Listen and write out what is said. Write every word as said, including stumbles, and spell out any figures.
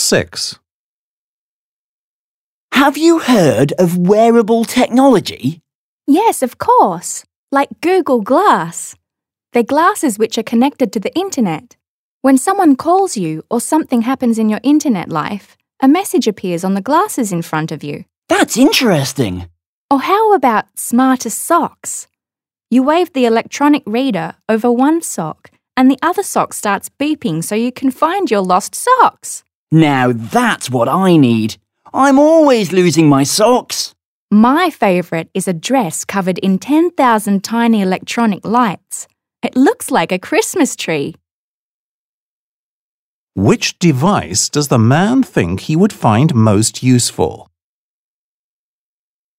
six. Have you heard of wearable technology? Yes, of course. Like Google Glass. They're glasses which are connected to the internet. When someone calls you or something happens in your internet life, a message appears on the glasses in front of you. That's interesting. Or how about smarter socks? You wave the electronic reader over one sock and the other sock starts beeping so you can find your lost socks. Now that's what I need. I'm always losing my socks. My favourite is a dress covered in ten thousand tiny electronic lights. It looks like a Christmas tree. Which device does the man think he would find most useful?